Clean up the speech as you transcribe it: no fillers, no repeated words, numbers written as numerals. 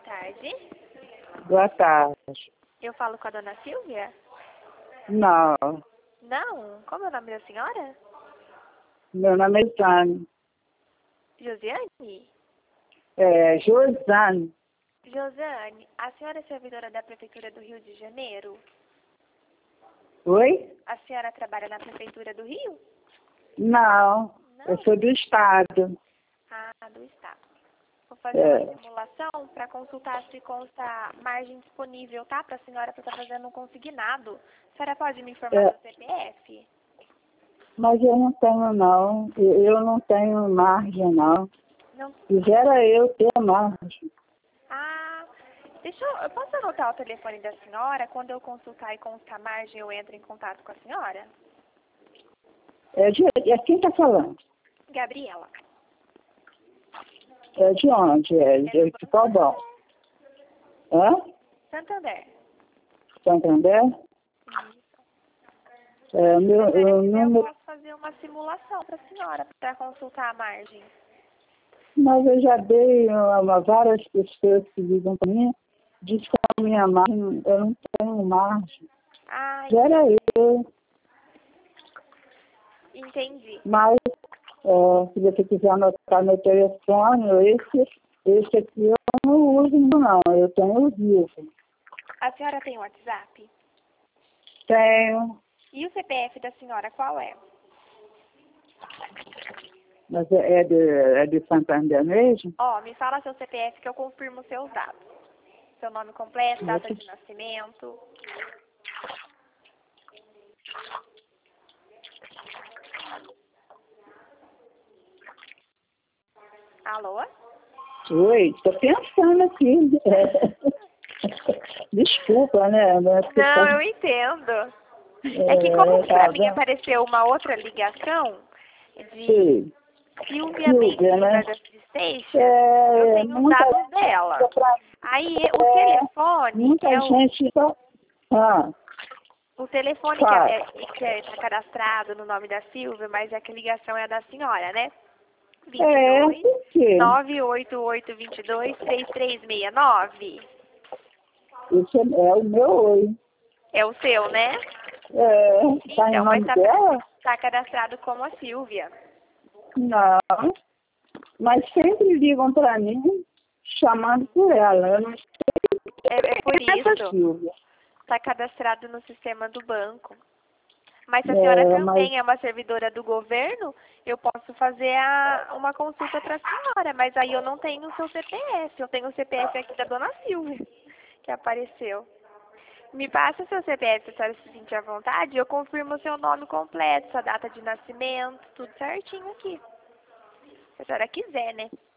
tarde. Boa tarde. Eu falo com a dona Silvia? Não, Não? Como é o nome da senhora? meu nome é Jane. Josiane? Josane. Josiane, a senhora é servidora da Prefeitura do Rio de Janeiro? Oi? A senhora trabalha na Prefeitura do Rio? Não, Não? eu sou do Estado. Ah, do Estado. Vou fazer É. uma simulação para consultar se consta margem disponível, tá? Para a senhora estar fazendo um consignado. A senhora pode me informar É. seu CPF? Mas eu não tenho, não. Eu não tenho margem, não. Não. Quisera eu ter margem. Ah, eu posso anotar o telefone da senhora? Quando eu consultar e constar a margem, eu entro em contato com a senhora? Quem está falando? Gabriela. É de onde? De qual banco? Hã? Santander. Santander? Isso. É, Se a senhora o quiser, eu número... posso fazer uma simulação para a senhora, para consultar a margem. Mas eu já dei a várias pessoas que ligam para mim, diz que a minha margem, eu não tenho margem. Ah, Quisera eu. entendi. Mas, se você quiser anotar meu telefone, esse aqui eu não uso, não. Eu tenho o Vivo. A senhora tem WhatsApp? Tenho, E o CPF da senhora qual é? mas é de Santander mesmo? Ó, me fala seu CPF que eu confirmo seus dados. Seu nome completo, data de nascimento. Alô? Oi, estou pensando aqui. Desculpa, né? Não, eu entendo. É que como pra mim Tá, apareceu uma outra ligação de sim. Silvia Silvia, né? Bem-vinda da Station, eu tenho os Muita dados gente dela. liga pra mim. Aí o telefone, Muita que é gente... o telefone Fala. que está cadastrado no nome da Silvia, mas é que a ligação é da senhora, né? Por quê? 988223369. Esse é o meu oi. É o seu, né? Tá em Então, mas nome dela? tá cadastrado como a Silvia. Não. Mas sempre ligam para mim chamando por ela. Eu não sei É por essa isso. Silvia. Está cadastrado no sistema do banco. Mas se a senhora Mas também é uma servidora do governo, eu posso fazer uma consulta para a senhora, mas aí eu não tenho o seu CPF. Eu tenho o CPF aqui da dona Silvia, que apareceu. Me passa o seu CPF se a senhora se sentir à vontade, eu confirmo o seu nome completo, sua data de nascimento, tudo certinho aqui. Se a senhora quiser, né?